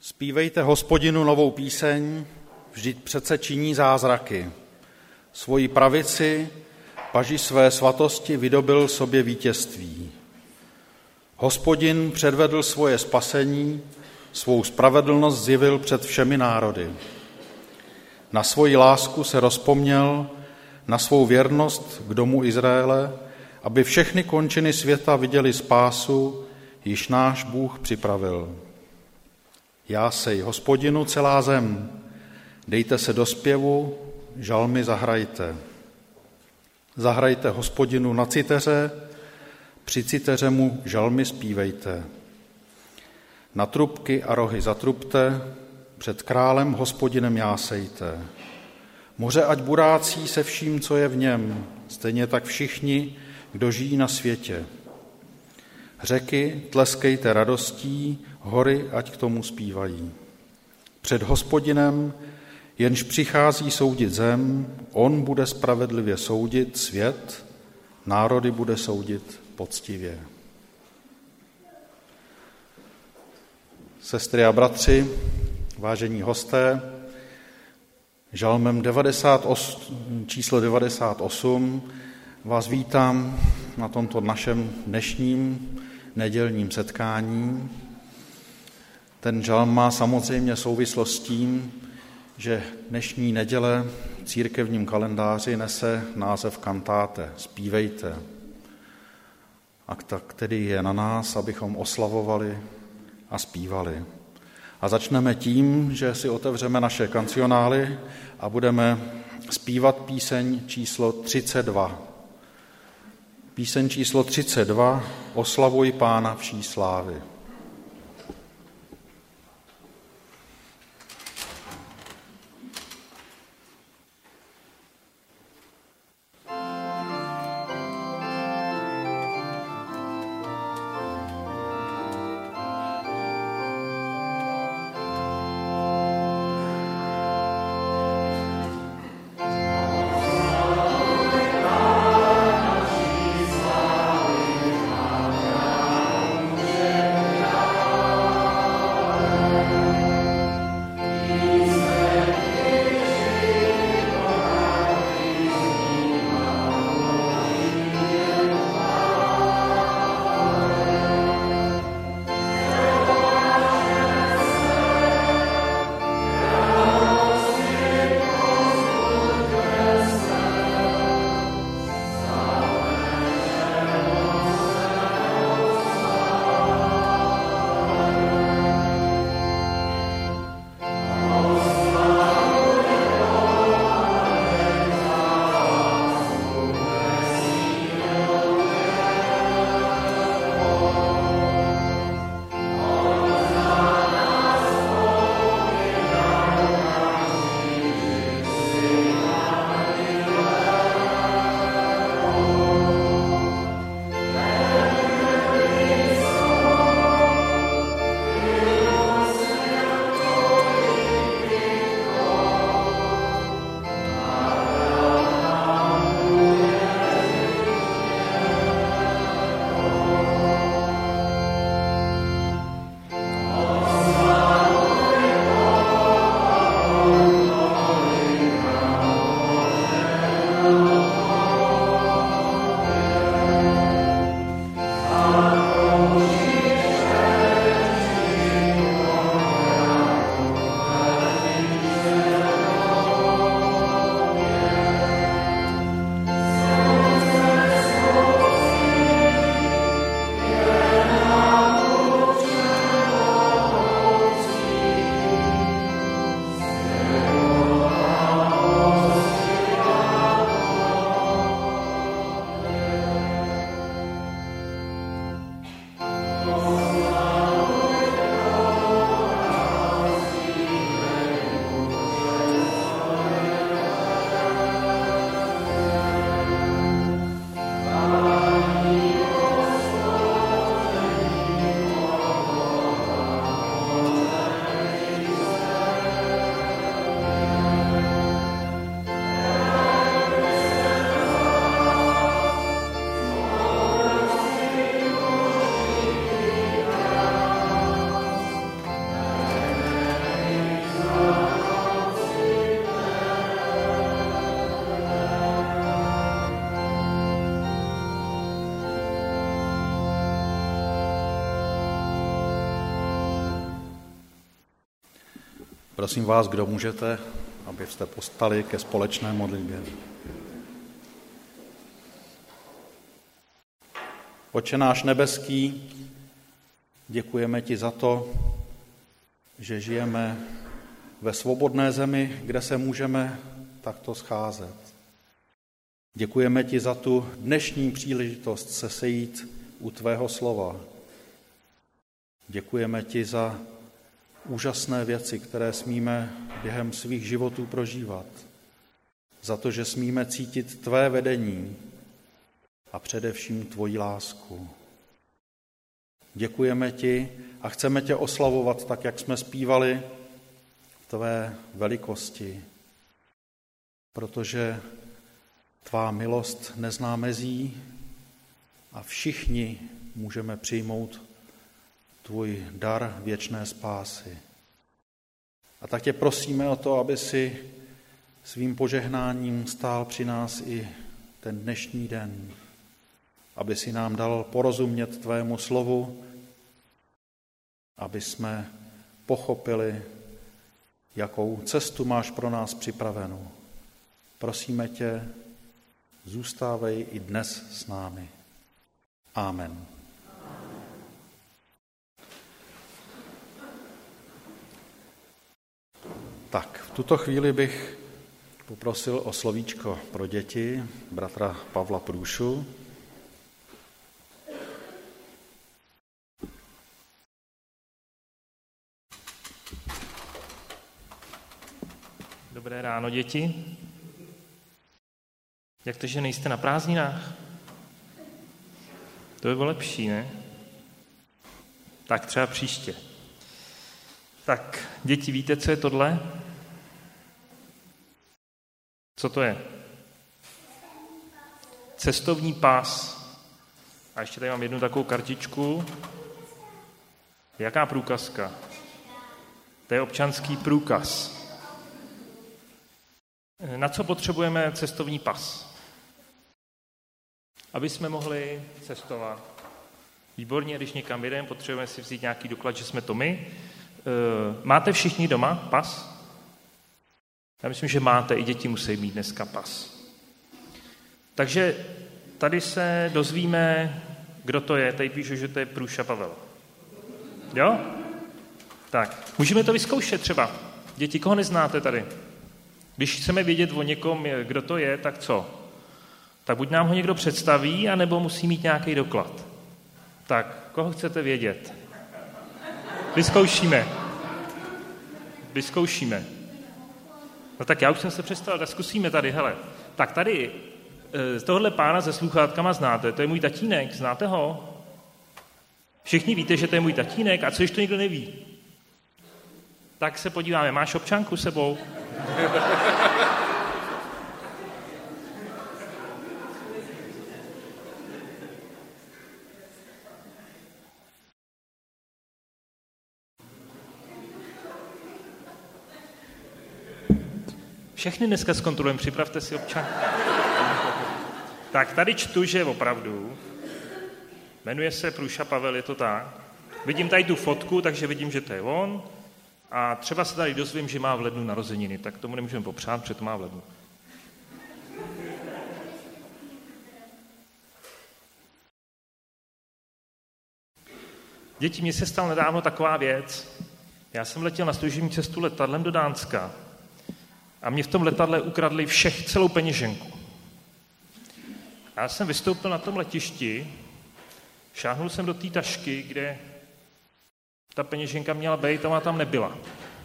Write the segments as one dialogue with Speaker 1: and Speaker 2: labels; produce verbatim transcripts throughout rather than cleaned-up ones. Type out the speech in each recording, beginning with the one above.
Speaker 1: Zpívejte Hospodinu novou píseň, vždyť přece činí zázraky. Svoji pravici, paži své svatosti vydobyl sobě vítězství. Hospodin předvedl svoje spasení, svou spravedlnost zjevil před všemi národy. Na svoji lásku se rozpomněl, na svou věrnost k domu Izraele, aby všechny končiny světa viděli spásu, již náš Bůh připravil. Jásej, Hospodinu, celá zem, dejte se do zpěvu, žalmy zahrajte. Zahrajte Hospodinu na citeře, při citeře mu žalmy zpívejte. Na trubky a rohy zatrubte, před králem Hospodinem jásejte. Moře ať burácí se vším, co je v něm, stejně tak všichni, kdo žijí na světě. Řeky tleskejte radostí, hory ať k tomu zpívají. Před Hospodinem, jenž přichází soudit zem, on bude spravedlivě soudit svět, národy bude soudit poctivě. Sestry a bratři, vážení hosté, žalmem devadesát osm, číslo devadesát osm vás vítám na tomto našem dnešním nedělním setkání. Ten žalm má samozřejmě souvislost s tím, že dnešní neděle v církevním kalendáři nese název kantáte, zpívejte. A tak tedy je na nás, abychom oslavovali a zpívali. A začneme tím, že si otevřeme naše kancionály a budeme zpívat píseň číslo třicet dva. Píseň číslo třicet dva, Oslavuj Pána vší slávy.
Speaker 2: Yeah.
Speaker 1: Prosím vás, kdo můžete, abyste povstali ke společné modlitbě. Otče náš nebeský, děkujeme ti za to, že žijeme ve svobodné zemi, kde se můžeme takto scházet. Děkujeme ti za tu dnešní příležitost se sejít u tvého slova. Děkujeme ti za úžasné věci, které smíme během svých životů prožívat. Za to, že smíme cítit tvé vedení a především tvoji lásku. Děkujeme ti a chceme tě oslavovat tak, jak jsme zpívali tvé velikosti, protože tvá milost nezná mezí a všichni můžeme přijmout tvůj dar věčné spásy. A tak tě prosíme o to, aby si svým požehnáním stál při nás i ten dnešní den, aby si nám dal porozumět tvému slovu, aby jsme pochopili, jakou cestu máš pro nás připravenou. Prosíme tě, zůstávej i dnes s námi. Amen. Tak, v tuto chvíli bych poprosil o slovíčko pro děti bratra Pavla Průšu.
Speaker 2: Dobré ráno, děti. Jak to, že nejste na prázdninách? To by bylo lepší, ne? Tak třeba příště. Tak, děti, víte, co je tohle? Co to je? Cestovní pas. A ještě tady mám jednu takovou kartičku. Jaká průkazka? To je občanský průkaz. Na co potřebujeme cestovní pas? Aby jsme mohli cestovat. Výborně, když někam jedeme, potřebujeme si vzít nějaký doklad, že jsme to my. Máte všichni doma pas? Já myslím, že máte, i děti musí mít dneska pas. Takže tady se dozvíme, kdo to je. Tady píšu, že to je Průša Pavel. Jo? Tak, můžeme to vyzkoušet třeba. Děti, koho neznáte tady? Když chceme vědět o někom, kdo to je, tak co? Tak buď nám ho někdo představí, anebo musí mít nějaký doklad. Tak, koho chcete vědět? Vyzkoušíme. Vyzkoušíme. No tak já už jsem se představil, tak zkusíme tady, hele. Tak tady, z tohohle pána se sluchátkama znáte, to je můj tatínek, znáte ho? Všichni víte, že to je můj tatínek, a co když to nikdo neví? Tak se podíváme, máš občanku sebou? Všechny dneska zkontrolujeme, připravte si občan. Tak tady čtu, že opravdu jmenuje se Průša Pavel, je to tak. Vidím tady tu fotku, takže vidím, že to je on. A třeba se tady dozvím, že má v lednu narozeniny, tak tomu nemůžeme popřát, protože to má v lednu. Děti, mně se stala nedávno taková věc. Já jsem letěl na služební cestu letadlem do Dánska a mě v tom letadle ukradli všech celou peněženku. Já jsem vystoupil na tom letišti, šáhnul jsem do té tašky, kde ta peněženka měla být, a ona tam nebyla.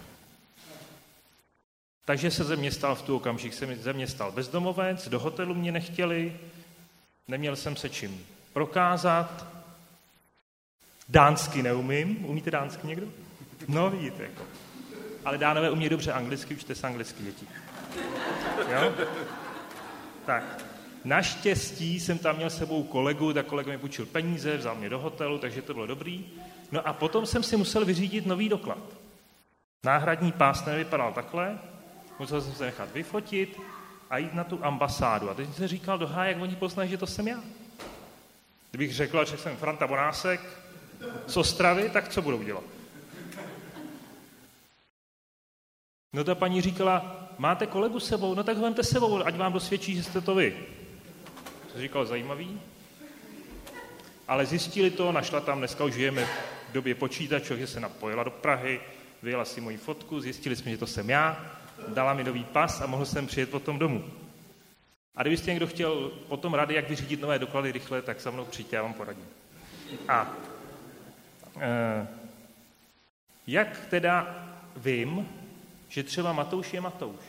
Speaker 2: Takže se ze mě stal v tu okamžik, se ze mě stal bezdomovec, do hotelu mě nechtěli, neměl jsem se čím prokázat, dánsky neumím. Umíte dánsky někdo? No, vidíte. Jako. Ale Dánové umí dobře anglicky, učte se anglicky, děti. Jo? Tak. Naštěstí jsem tam měl s sebou kolegu, tak kolega mi půjčil peníze, vzal mě do hotelu, takže to bylo dobrý. No a potom jsem si musel vyřídit nový doklad. Náhradní pás nevypadal takhle, musel jsem se nechat vyfotit a jít na tu ambasádu. A teď jsem říkal do háje, jak oni poznají, že to jsem já. Kdybych řekl, že jsem Franta Bonásek z Ostravy, tak co budou dělat? No ta paní říkala, máte kolegu s sebou? No tak ho vemte s sebou, ať vám dosvědčí, že jste to vy. To říkal zajímavý. Ale zjistili to, našla tam, dneska už žijeme v době počítačů, že se napojila do Prahy, vyjela si moji fotku, zjistili jsme, že to jsem já, dala mi nový pas a mohl jsem přijet potom domů. A kdybyste někdo chtěl potom rady, jak vyřídit nové doklady rychle, tak se mnou přijďte, já vám poradím. A e, jak teda vím, že třeba Matouš je Matouš?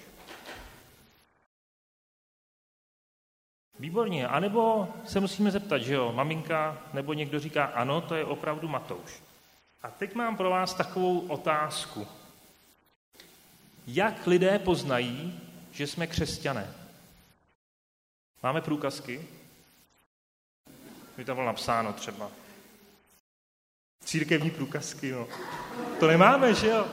Speaker 2: Výborně. A nebo se musíme zeptat, že jo, maminka nebo někdo říká, ano, to je opravdu Matouš. A teď mám pro vás takovou otázku. Jak lidé poznají, že jsme křesťané? Máme průkazky? Mi tam bylo napsáno třeba. Církevní průkazky, no. To nemáme, že jo?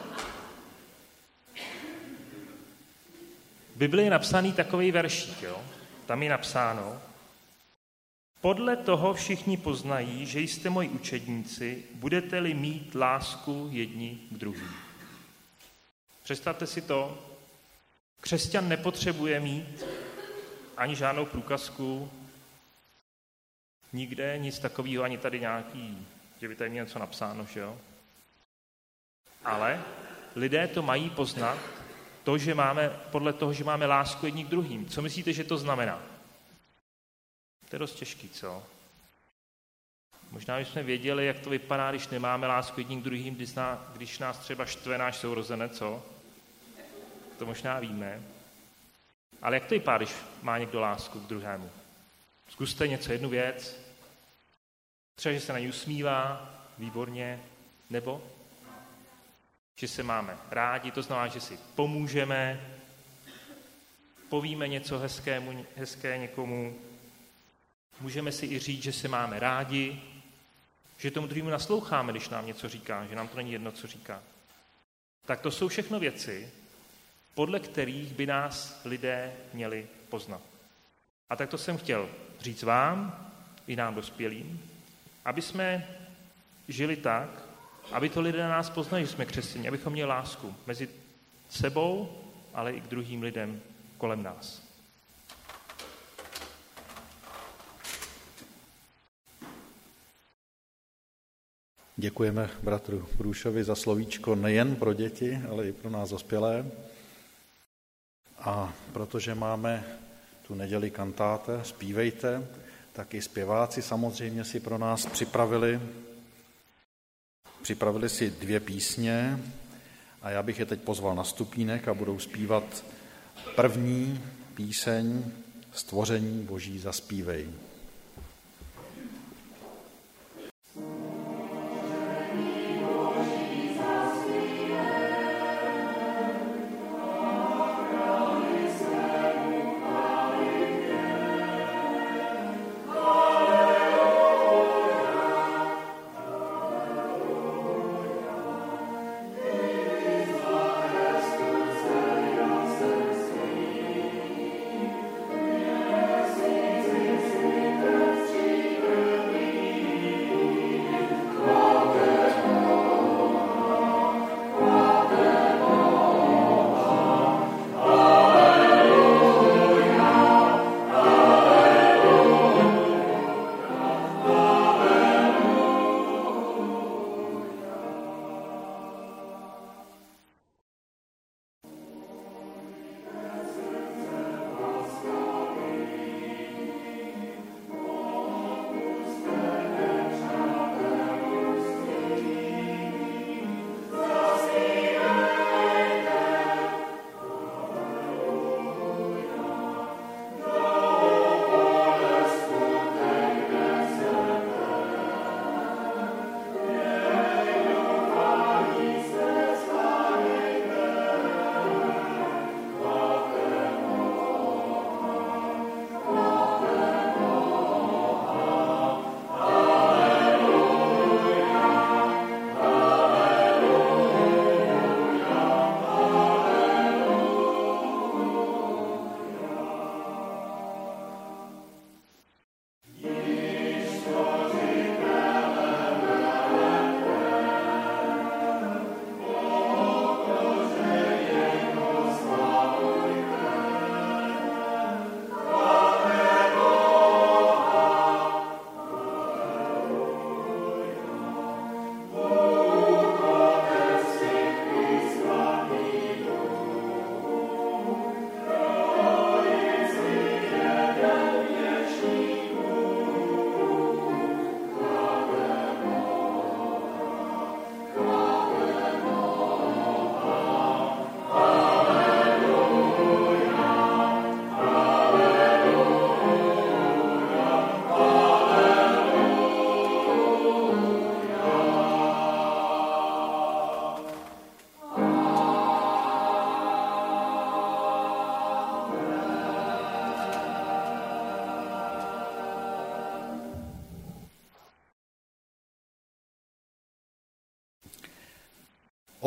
Speaker 2: V Bibli je napsaný takový veršík, jo? Tam je napsáno, podle toho všichni poznají, že jste moji učedníci, budete-li mít lásku jedni k druhým. Představte si to, křesťan nepotřebuje mít ani žádnou průkazku, nikde, nic takového, ani tady nějaký, že by tady měl něco napsáno, že jo? Ale lidé to mají poznat, to, že máme, podle toho, že máme lásku jedni k druhým. Co myslíte, že to znamená? To je dost těžký, co? Možná bychom věděli, jak to vypadá, když nemáme lásku jedním k druhým, když nás, když nás třeba štve náš sourozenec, co? To možná víme. Ale jak to vypadá, když má někdo lásku k druhému? Zkuste něco, jednu věc. Třeba, že se na ní usmívá, výborně, nebo že se máme rádi, to znamená, že si pomůžeme, povíme něco hezkému, hezké někomu, můžeme si i říct, že se máme rádi, že tomu druhému nasloucháme, když nám něco říká, že nám to není jedno, co říká. Tak to jsou všechno věci, podle kterých by nás lidé měli poznat. A tak to jsem chtěl říct vám, i nám dospělým, aby jsme žili tak, aby to lidé na nás poznali, že jsme křesťané, abychom měli lásku mezi sebou, ale i k druhým lidem kolem nás.
Speaker 1: Děkujeme bratru Brůšovi za slovíčko nejen pro děti, ale i pro nás dospělé. A protože máme tu neděli kantáte, zpívejte, tak i zpěváci samozřejmě si pro nás připravili Připravili si dvě písně a já bych je teď pozval na stupínek a budou zpívat první píseň Stvoření Boží zaspívej.
Speaker 3: Thank you.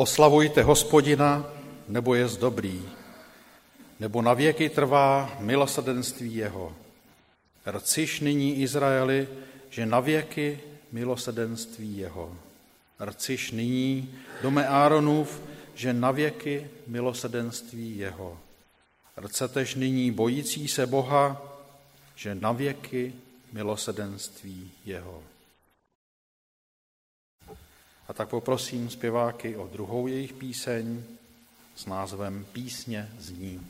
Speaker 1: Oslavujte Hospodina, nebo jest dobrý, nebo navěky trvá milosrdenství jeho. Rciš nyní Izraeli, že navěky milosrdenství jeho. Rciš nyní dome Áronův, že navěky milosrdenství jeho. Rcetež nyní bojící se Boha, že navěky milosrdenství jeho. A tak poprosím zpěváky o druhou jejich píseň s názvem Písně zní.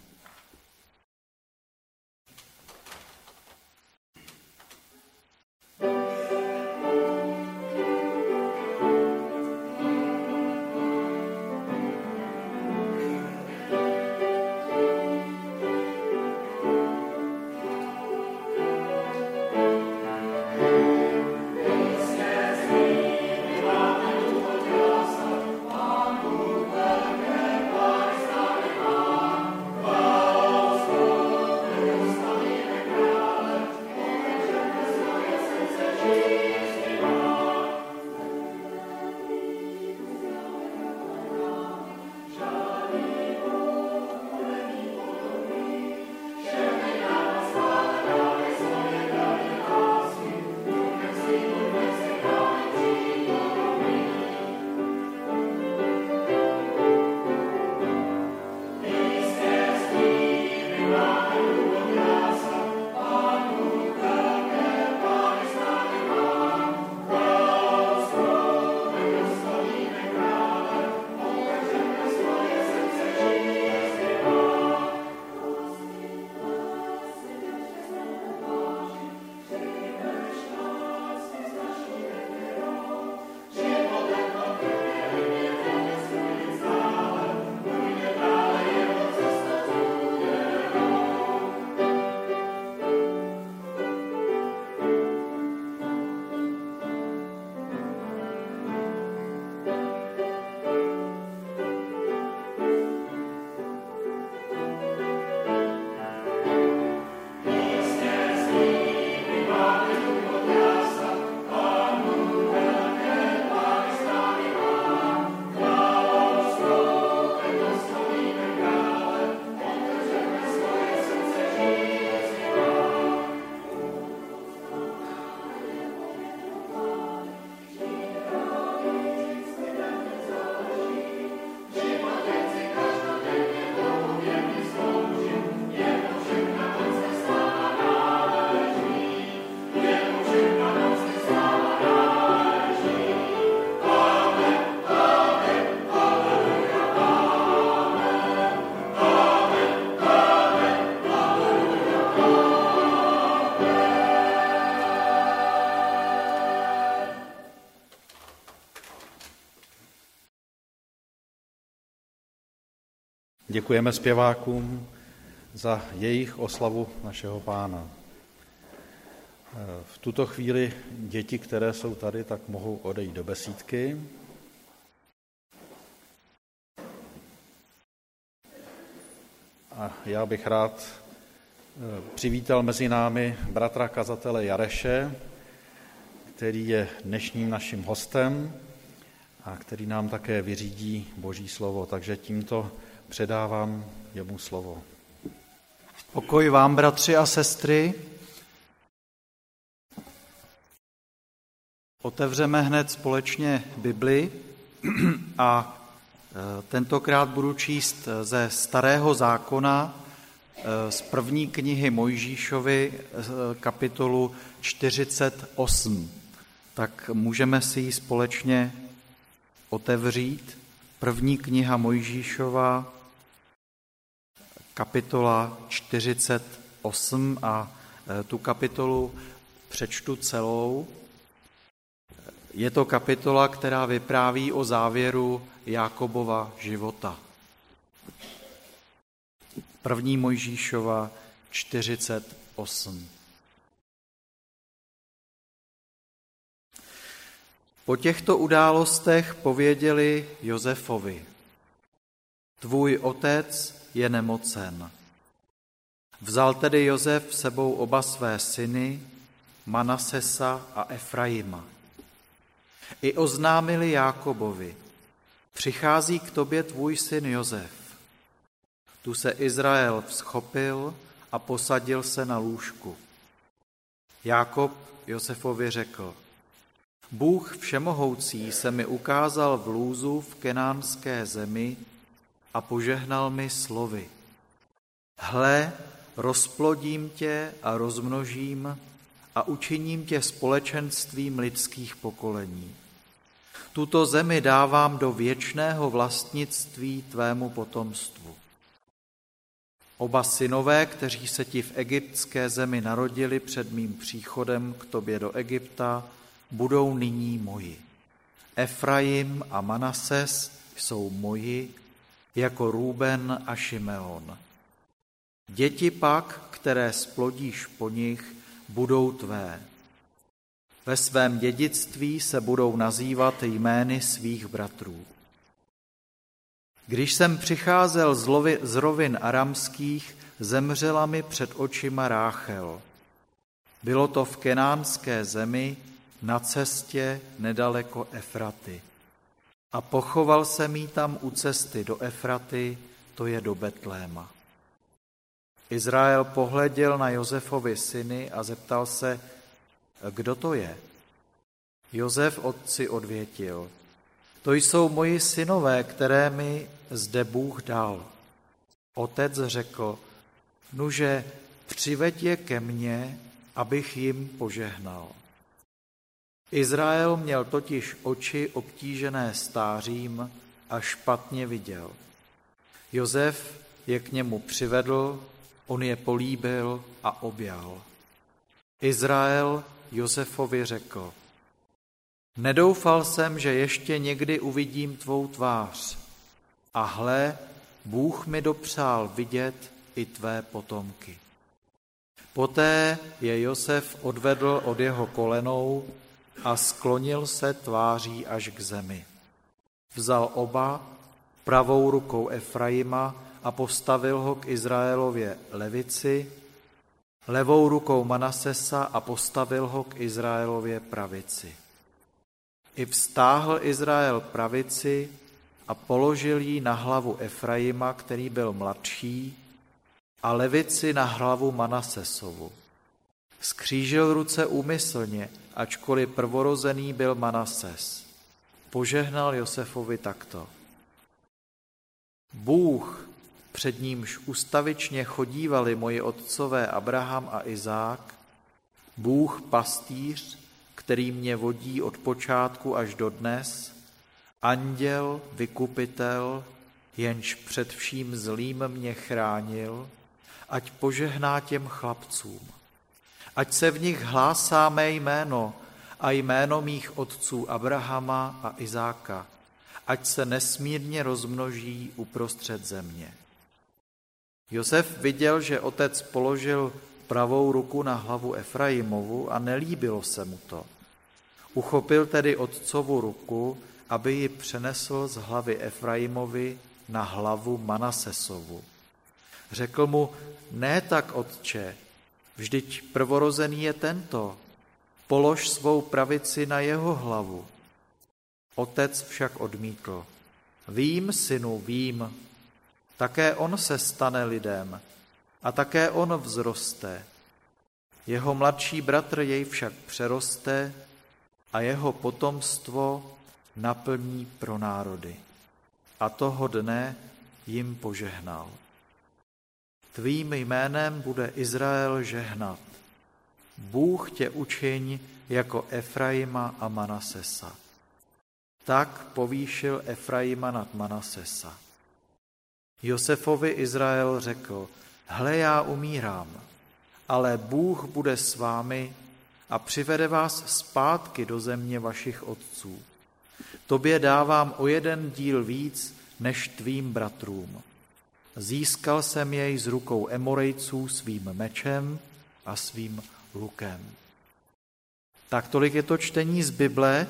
Speaker 1: Děkujeme zpěvákům za jejich oslavu našeho Pána. V tuto chvíli děti, které jsou tady, tak mohou odejít do besídky. A já bych rád přivítal mezi námi bratra kazatele Jareše, který je dnešním naším hostem a který nám také vyřídí Boží slovo. Takže tímto předávám jemu slovo.
Speaker 3: Pokoj vám, bratři a sestry. Otevřeme hned společně Bibli a tentokrát budu číst ze Starého zákona z první knihy Mojžíšovy kapitolu čtyřicet osm. Tak můžeme si ji společně otevřít. První kniha Mojžíšova, kapitola čtyřicet osm a tu kapitolu přečtu celou. Je to kapitola, která vypráví o závěru Jákobova života. První Mojžíšova čtyřicet osm. Po těchto událostech pověděli Josefovi: Tvůj otec je nemocen. Vzal tedy Josef sebou oba své syny, Manasesa a Efraima. I oznámili Jákobovi: Přichází k tobě tvůj syn Josef. Tu se Izrael vzchopil a posadil se na lůžku. Jákob Josefovi řekl: Bůh všemohoucí se mi ukázal v lůzu v kenánské zemi a požehnal mi slovy. Hle, rozplodím tě a rozmnožím a učiním tě společenstvím lidských pokolení. Tuto zemi dávám do věčného vlastnictví tvému potomstvu. Oba synové, kteří se ti v egyptské zemi narodili před mým příchodem k tobě do Egypta, budou nyní moji. Efraim a Manases jsou moji, jako Rúben a Šimeon. Děti pak, které splodíš po nich, budou tvé. Ve svém dědictví se budou nazývat jmény svých bratrů. Když jsem přicházel z, lovi, z rovin aramských, zemřela mi před očima Ráchel. Bylo to v kenánské zemi na cestě nedaleko Efraty. A pochoval jsem jí tam u cesty do Efraty, to je do Betléma. Izrael pohleděl na Josefovi syny a zeptal se, kdo to je? Josef otci odvětil, to jsou moji synové, které mi zde Bůh dal. Otec řekl, nuže, přiveď je ke mně, abych jim požehnal. Izrael měl totiž oči obtížené stářím a špatně viděl. Josef je k němu přivedl, on je políbil a objal. Izrael Josefovi řekl, nedoufal jsem, že ještě někdy uvidím tvou tvář. A hle, Bůh mi dopřál vidět i tvé potomky. Poté je Josef odvedl od jeho kolenou a sklonil se tváří až k zemi. Vzal oba, pravou rukou Efraima a postavil ho k Izraelově levici, levou rukou Manasesa a postavil ho k Izraelově pravici. I vztáhl Izrael pravici a položil ji na hlavu Efraima, který byl mladší, a levici na hlavu Manasesovu. Skřížil ruce úmyslně, ačkoliv prvorozený byl Manases. Požehnal Josefovi takto. Bůh, před nímž ustavičně chodívali moji otcové Abraham a Izák, Bůh pastýř, který mě vodí od počátku až do dnes, anděl, vykupitel, jenž před vším zlým mě chránil, ať požehná těm chlapcům. Ať se v nich hlásá mé jméno a jméno mých otců Abrahama a Izáka, ať se nesmírně rozmnoží uprostřed země. Josef viděl, že otec položil pravou ruku na hlavu Efraimovu a nelíbilo se mu to. Uchopil tedy otcovu ruku, aby ji přenesl z hlavy Efraimovi na hlavu Manasesovu. Řekl mu, ne tak, otče, vždyť prvorozený je tento, polož svou pravici na jeho hlavu. Otec však odmítl. Vím, synu, vím, také on se stane lidem a také on vzroste. Jeho mladší bratr jej však přeroste a jeho potomstvo naplní pro národy. A toho dne jim požehnal. Tvým jménem bude Izrael žehnat. Bůh tě učiň jako Efraima a Manasesa. Tak povýšil Efraima nad Manasesa. Josefovi Izrael řekl, hle, já umírám, ale Bůh bude s vámi a přivede vás zpátky do země vašich otců. Tobě dávám o jeden díl víc než tvým bratrům. Získal jsem jej z rukou Emorejců svým mečem a svým lukem. Tak tolik je to čtení z Bible.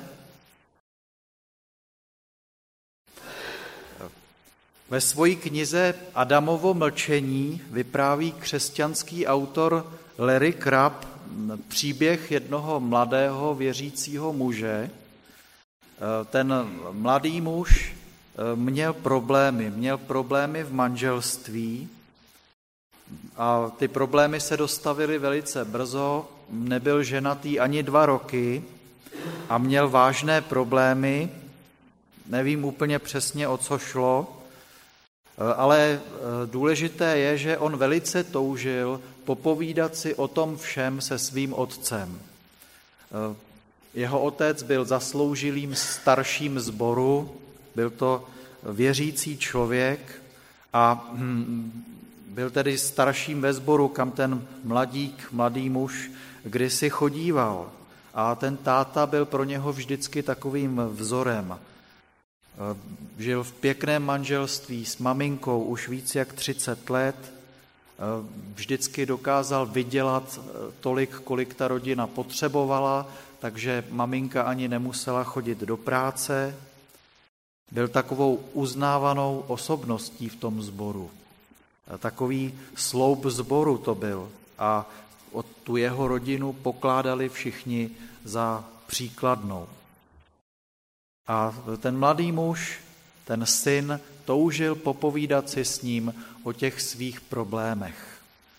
Speaker 3: Ve své knize Adamovo mlčení vypráví křesťanský autor Larry Crabb příběh jednoho mladého věřícího muže. Ten mladý muž měl problémy. Měl problémy v manželství a ty problémy se dostavily velice brzo. Nebyl ženatý ani dva roky a měl vážné problémy. Nevím úplně přesně, o co šlo, ale důležité je, že on velice toužil popovídat si o tom všem se svým otcem. Jeho otec byl zasloužilým starším sboru, byl to věřící člověk a byl tedy starším ve sboru, kam ten mladík, mladý muž kdysi chodíval. A ten táta byl pro něho vždycky takovým vzorem. Žil v pěkném manželství s maminkou už víc jak třicet let, vždycky dokázal vydělat tolik, kolik ta rodina potřebovala, takže maminka ani nemusela chodit do práce. Byl takovou uznávanou osobností v tom sboru. Takový sloup sboru to byl a o tu jeho rodinu pokládali všichni za příkladnou. A ten mladý muž, ten syn, toužil popovídat si s ním o těch svých problémech.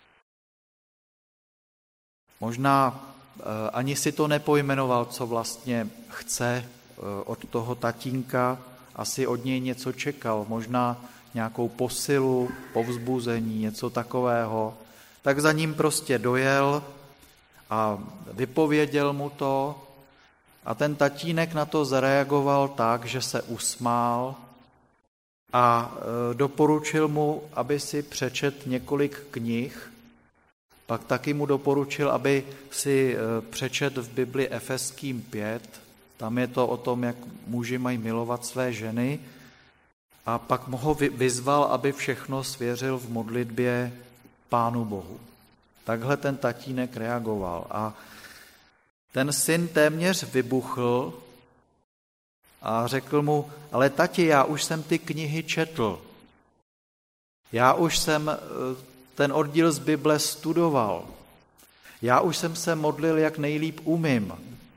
Speaker 3: Možná ani si to nepojmenoval, co vlastně chce od toho tatínka, asi od něj něco čekal, možná nějakou posilu, povzbuzení, něco takového. Tak za ním prostě dojel a vypověděl mu to a ten tatínek na to zareagoval tak, že se usmál a doporučil mu, aby si přečet několik knih. Pak taky mu doporučil, aby si přečet v Bibli Efeským pět, tam je to o tom, jak muži mají milovat své ženy, a pak mu ho vyzval, aby všechno svěřil v modlitbě Pánu Bohu. Takhle ten tatínek reagoval a ten syn téměř vybuchl a řekl mu, ale tati, já už jsem ty knihy četl. Já už jsem ten oddíl z Bible studoval. Já už jsem se modlil, jak nejlíp umím.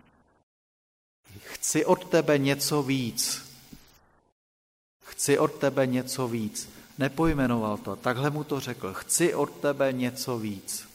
Speaker 3: Chci od tebe něco víc. Chci od tebe něco víc. Nepojmenoval to, takhle mu to řekl. Chci od tebe něco víc.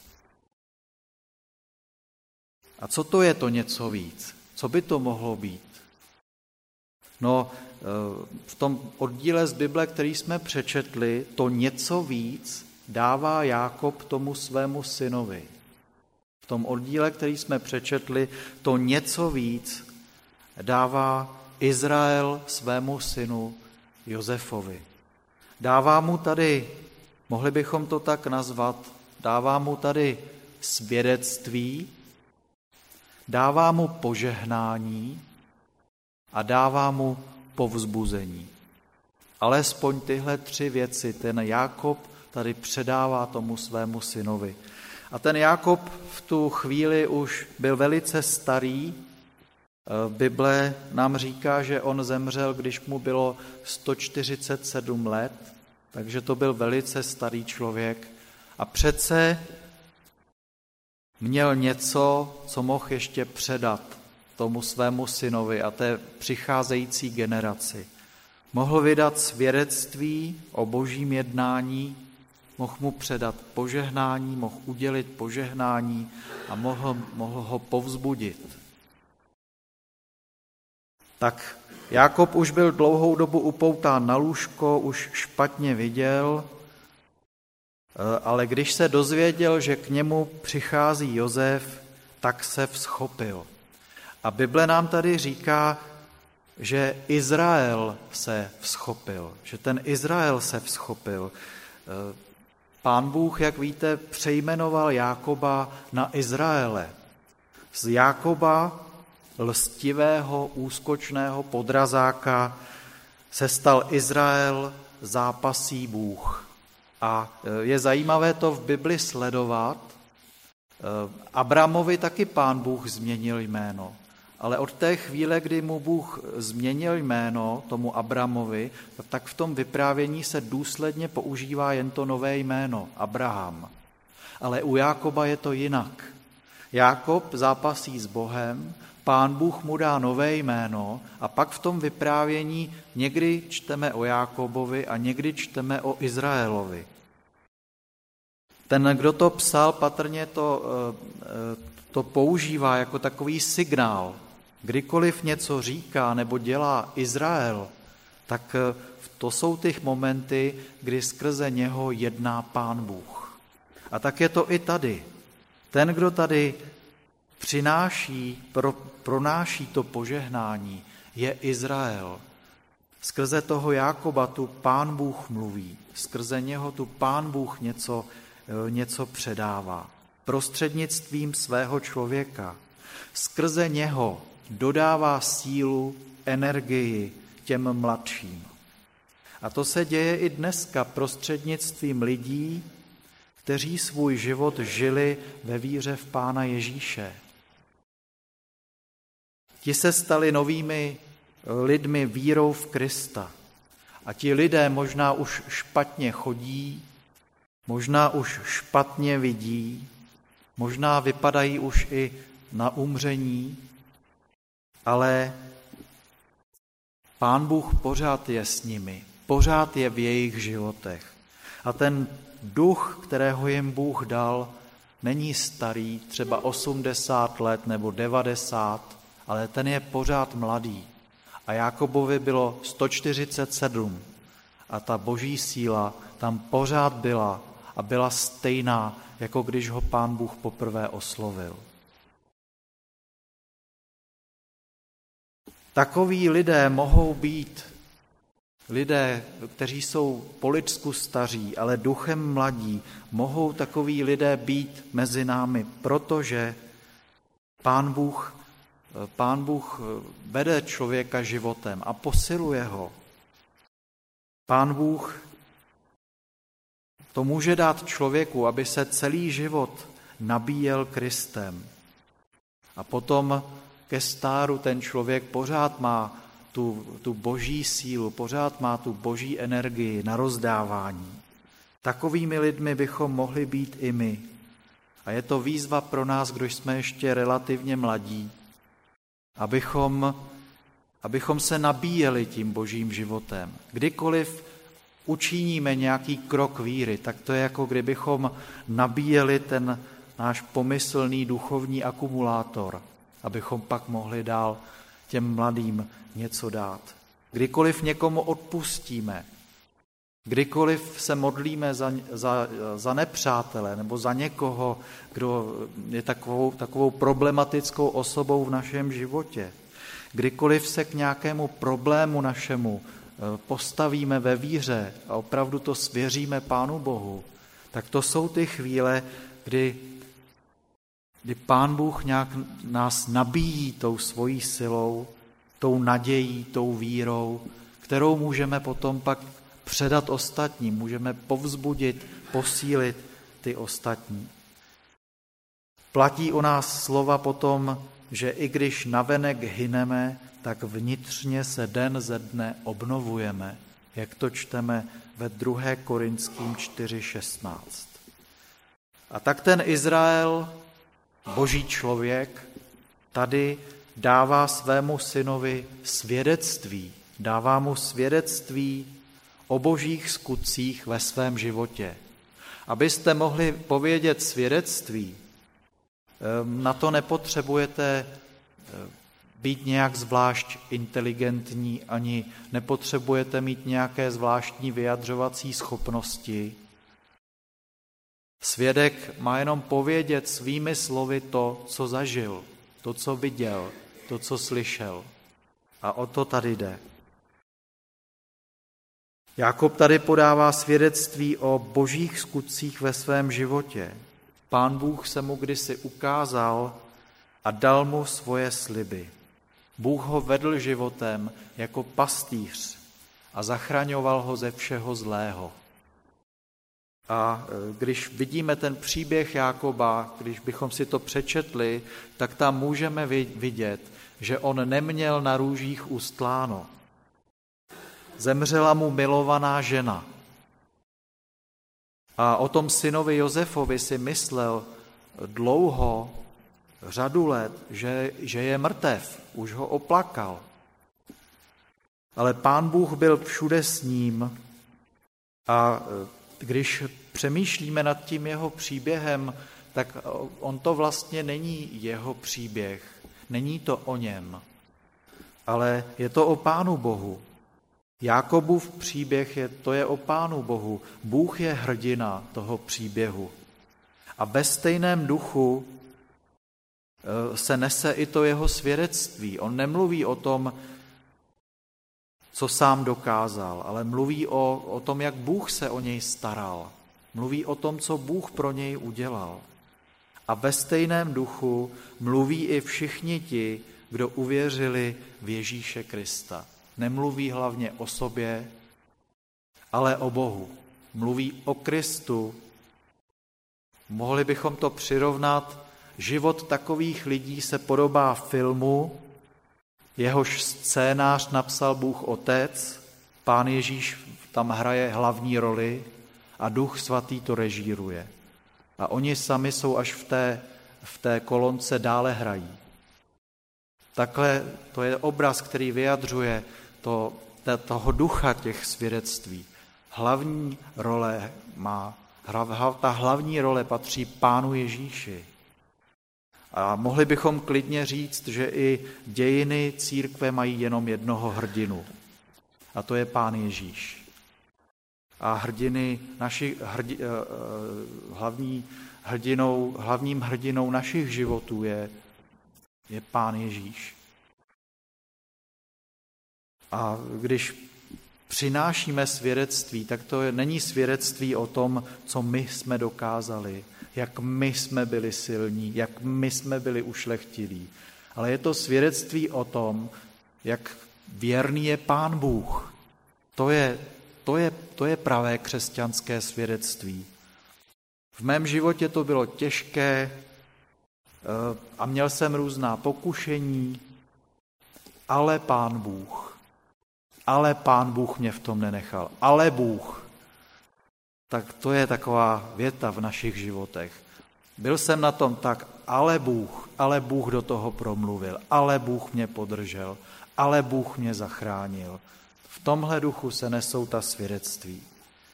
Speaker 3: A co to je to něco víc? Co by to mohlo být? No, v tom oddíle z Bible, který jsme přečetli, to něco víc dává Jákob tomu svému synovi. V tom oddíle, který jsme přečetli, to něco víc dává Izrael svému synu Josefovi. Dává mu tady, mohli bychom to tak nazvat, dává mu tady svědectví, dává mu požehnání a dává mu povzbuzení. Alespoň tyhle tři věci ten Jákob tady předává tomu svému synovi. A ten Jákob v tu chvíli už byl velice starý. Bible nám říká, že on zemřel, když mu bylo sto čtyřicet sedm let, takže to byl velice starý člověk. A přece měl něco, co mohl ještě předat tomu svému synovi a té přicházející generaci. Mohl vydat svědectví o božím jednání, mohl mu předat požehnání, mohl udělit požehnání a mohl, mohl ho povzbudit. Tak Jákob už byl dlouhou dobu upoután na lůžko, už špatně viděl, ale když se dozvěděl, že k němu přichází Josef, tak se vzchopil. A Bible nám tady říká, že Izrael se vzchopil, že ten Izrael se vzchopil. Pán Bůh, jak víte, přejmenoval Jákoba na Izraele. Z Jákoba, lstivého, úskočného podrazáka, se stal Izrael, zápasí Bůh. A je zajímavé to v Bibli sledovat. Abramovi taky Pán Bůh změnil jméno. Ale od té chvíle, kdy mu Bůh změnil jméno tomu Abramovi, tak v tom vyprávění se důsledně používá jen to nové jméno, Abraham. Ale u Jákoba je to jinak. Jákob zápasí s Bohem, Pán Bůh mu dá nové jméno a pak v tom vyprávění někdy čteme o Jákobovi a někdy čteme o Izraelovi. Ten, kdo to psal, patrně to, to používá jako takový signál. Kdykoliv něco říká nebo dělá Izrael, tak to jsou ty momenty, kdy skrze něho jedná Pán Bůh. A tak je to i tady. Ten, kdo tady přináší, pro, pronáší to požehnání, je Izrael. Skrze toho Jákoba tu Pán Bůh mluví, skrze něho tu Pán Bůh něco, něco předává. Prostřednictvím svého člověka. Skrze něho dodává sílu, energii těm mladším. A to se děje i dneska prostřednictvím lidí, kteří svůj život žili ve víře v Pána Ježíše. Ti se stali novými lidmi vírou v Krista. A ti lidé možná už špatně chodí, možná už špatně vidí, možná vypadají už i na umření, ale Pán Bůh pořád je s nimi, pořád je v jejich životech. A ten duch, kterého jim Bůh dal, není starý, třeba osmdesát let nebo devadesát, ale ten je pořád mladý. A Jákobovi bylo sto čtyřicet sedm a ta boží síla tam pořád byla a byla stejná, jako když ho Pán Bůh poprvé oslovil. Takoví lidé mohou být lidé, kteří jsou po lidsku staří, ale duchem mladí, mohou takoví lidé být mezi námi, protože Pán Bůh, Pán Bůh vede člověka životem a posiluje ho. Pán Bůh to může dát člověku, aby se celý život nabíjel Kristem. A potom ke stáru ten člověk pořád má tu, tu boží sílu, pořád má tu boží energii na rozdávání. Takovými lidmi bychom mohli být i my. A je to výzva pro nás, kdo jsme ještě relativně mladí, abychom, abychom se nabíjeli tím božím životem. Kdykoliv učiníme nějaký krok víry, tak to je jako kdybychom nabíjeli ten náš pomyslný duchovní akumulátor, abychom pak mohli dál těm mladým něco dát. Kdykoliv někomu odpustíme, kdykoliv se modlíme za, za, za nepřátele nebo za někoho, kdo je takovou, takovou problematickou osobou v našem životě, kdykoliv se k nějakému problému našemu postavíme ve víře a opravdu to svěříme Pánu Bohu, tak to jsou ty chvíle, kdy, kdy Pán Bůh nějak nás nabíjí tou svojí silou, tou nadějí, tou vírou, kterou můžeme potom pak předat ostatním, můžeme povzbudit, posílit ty ostatní. Platí o nás slova potom, že i když navenek hyneme, tak vnitřně se den ze dne obnovujeme, jak to čteme ve druhé Korinským čtyři šestnáct. A tak ten Izrael, boží člověk, tady dává svému synovi svědectví, dává mu svědectví o božích skutcích ve svém životě. Abyste mohli povědět svědectví, na to nepotřebujete být nějak zvlášť inteligentní, ani nepotřebujete mít nějaké zvláštní vyjadřovací schopnosti. Svědek má jenom povědět svými slovy to, co zažil, to, co viděl, to, co slyšel. A o to tady jde. Jákob tady podává svědectví o božích skutcích ve svém životě. Pán Bůh se mu kdysi ukázal a dal mu svoje sliby. Bůh ho vedl životem jako pastýř a zachraňoval ho ze všeho zlého. A když vidíme ten příběh Jákoba, když bychom si to přečetli, tak tam můžeme vidět, že on neměl na růžích ustláno. Zemřela mu milovaná žena. A o tom synovi Josefovi si myslel dlouho, řadu let, že, že je mrtev, už ho oplakal. Ale Pán Bůh byl všude s ním a když přemýšlíme nad tím jeho příběhem, tak on to vlastně není jeho příběh, není to o něm, ale je to o Pánu Bohu. Jákobův příběh, je, to je o Pánu Bohu. Bůh je hrdina toho příběhu. A ve stejném duchu se nese i to jeho svědectví. On nemluví o tom, co sám dokázal, ale mluví o, o tom, jak Bůh se o něj staral. Mluví o tom, co Bůh pro něj udělal. A ve stejném duchu mluví i všichni ti, kdo uvěřili v Ježíše Krista. Nemluví hlavně o sobě, ale o Bohu. Mluví o Kristu. Mohli bychom to přirovnat, život takových lidí se podobá filmu, jehož scénář napsal Bůh Otec, Pán Ježíš tam hraje hlavní roli a Duch Svatý to režíruje. A oni sami jsou až v té, v té kolonce dále hrají. Takhle to je obraz, který vyjadřuje to, toho ducha těch svědectví. Hlavní role má, ta hlavní role patří Pánu Ježíši. A mohli bychom klidně říct, že i dějiny církve mají jenom jednoho hrdinu. A to je Pán Ježíš. A hrdiny, naši, hrdi, hlavní hrdinou, hlavním hrdinou našich životů je, je Pán Ježíš. A když přinášíme svědectví, tak to není svědectví o tom, co my jsme dokázali, jak my jsme byli silní, jak my jsme byli ušlechtilí. Ale je to svědectví o tom, jak věrný je Pán Bůh. To je, to je, to je pravé křesťanské svědectví. V mém životě to bylo těžké a měl jsem různá pokušení, ale Pán Bůh. Ale Pán Bůh mě v tom nenechal. Ale Bůh. Tak to je taková věta v našich životech. Byl jsem na tom tak, ale Bůh, ale Bůh do toho promluvil, ale Bůh mě podržel, ale Bůh mě zachránil. V tomhle duchu se nesou ta svědectví.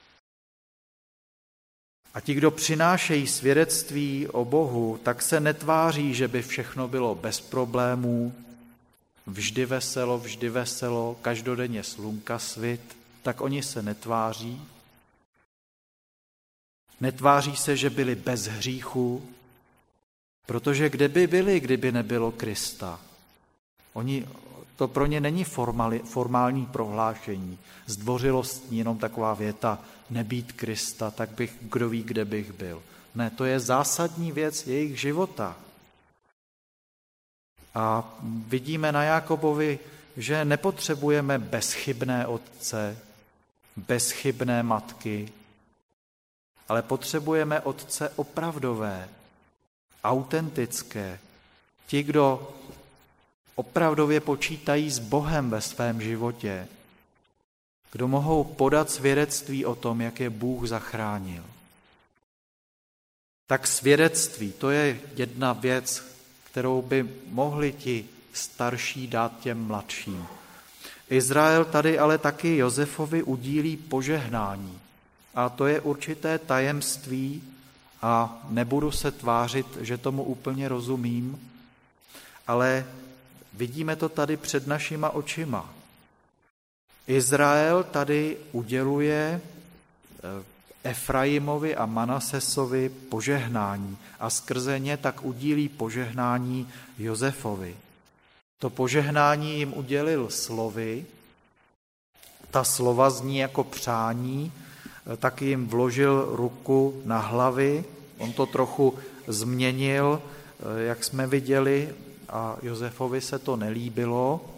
Speaker 3: A ti, kdo přinášejí svědectví o Bohu, tak se netváří, že by všechno bylo bez problémů, vždy veselo, vždy veselo, každodenně slunka svit, tak oni se netváří. Netváří se, že byli bez hříchu, protože kde by byli, kdyby nebylo Krista? Oni, to pro ně není formali, formální prohlášení, zdvořilostní, jenom taková věta, nebýt Krista, tak bych, kdo ví, kde bych byl. Ne, to je zásadní věc jejich života. A vidíme na Jákobovi, že nepotřebujeme bezchybné otce, bezchybné matky, ale potřebujeme otce opravdové, autentické. Ti, kdo opravdově počítají s Bohem ve svém životě, kdo mohou podat svědectví o tom, jak je Bůh zachránil. Tak svědectví, to je jedna věc, kterou by mohli ti starší dát těm mladším. Izrael tady ale taky Josefovi udílí požehnání. A to je určité tajemství a nebudu se tvářit, že tomu úplně rozumím, ale vidíme to tady před našima očima. Izrael tady uděluje Efraimovi a Manasesovi požehnání a skrze ně tak udílí požehnání Josefovi. To požehnání jim udělil slovy, ta slova zní jako přání, taky jim vložil ruku na hlavy, on to trochu změnil, jak jsme viděli, a Josefovi se to nelíbilo,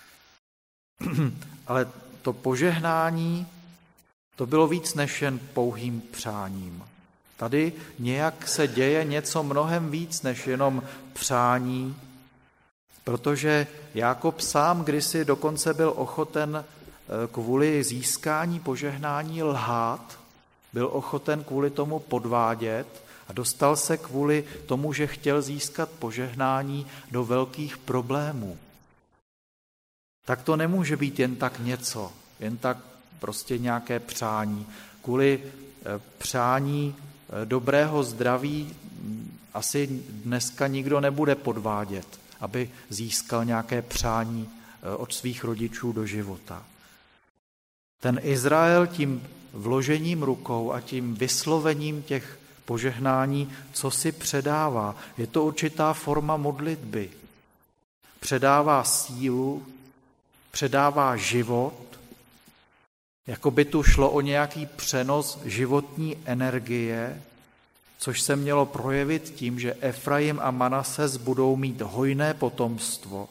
Speaker 3: ale to požehnání, to bylo víc než jen pouhým přáním. Tady nějak se děje něco mnohem víc než jenom přání, protože Jákob sám kdysi dokonce byl ochoten kvůli získání požehnání lhát, byl ochoten kvůli tomu podvádět A dostal se kvůli tomu, že chtěl získat požehnání, do velkých problémů. Tak to nemůže být jen tak něco, jen tak prostě nějaké přání. Kvůli přání dobrého zdraví asi dneska nikdo nebude podvádět, aby získal nějaké přání od svých rodičů do života. Ten Izrael tím vložením rukou a tím vyslovením těch požehnání, co si předává, je to určitá forma modlitby. Předává sílu, předává život, jako by tu šlo o nějaký přenos životní energie, což se mělo projevit tím, že Efraim a Manases budou mít hojné potomstvo.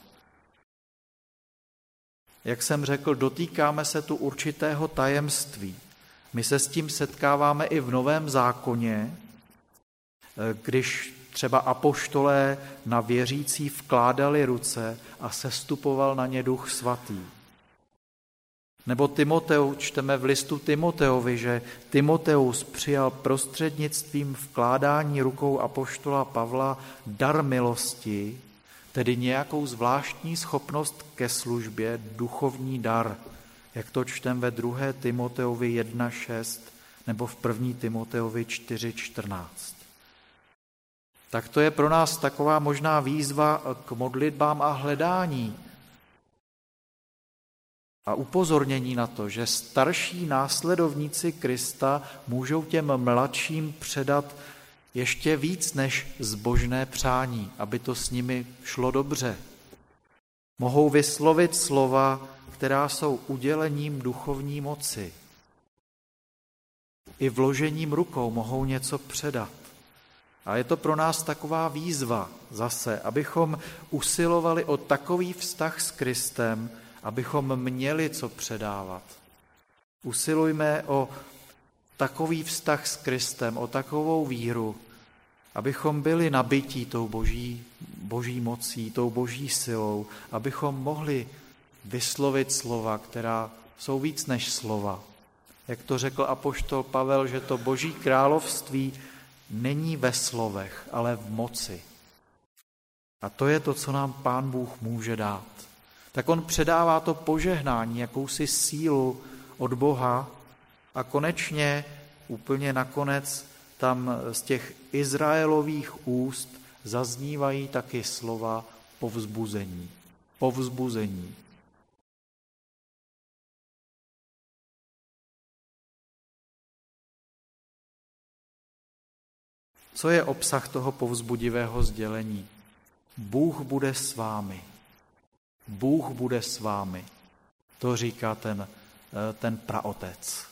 Speaker 3: Jak jsem řekl, dotýkáme se tu určitého tajemství. My se s tím setkáváme i v Novém zákoně, když třeba apoštolé na věřící vkládali ruce a sestupoval na ně Duch Svatý. Nebo Timoteu, čteme v listu Timoteovi, že Timoteus přijal prostřednictvím vkládání rukou apoštola Pavla dar milosti, tedy nějakou zvláštní schopnost ke službě, duchovní dar, jak to čtem ve druhé Timoteovi jedna šest nebo v první Timoteovi čtyři čtrnáct. Tak to je pro nás taková možná výzva k modlitbám a hledání a upozornění na to, že starší následovníci Krista můžou těm mladším předat ještě víc než zbožné přání, aby to s nimi šlo dobře. Mohou vyslovit slova, která jsou udělením duchovní moci. I vložením rukou mohou něco předat. A je to pro nás taková výzva zase, abychom usilovali o takový vztah s Kristem, abychom měli co předávat. Usilujme o takový vztah s Kristem, o takovou víru, abychom byli nabití tou boží, boží mocí, tou boží silou, abychom mohli vyslovit slova, která jsou víc než slova. Jak to řekl apoštol Pavel, že to boží království není ve slovech, ale v moci. A to je to, co nám Pán Bůh může dát. Tak on předává to požehnání, jakousi sílu od Boha a konečně, úplně nakonec, tam z těch Izraelových úst zaznívají taky slova povzbuzení. Povzbuzení. Co je obsah toho povzbudivého sdělení? Bůh bude s vámi. Bůh bude s vámi. To říká ten, ten praotec.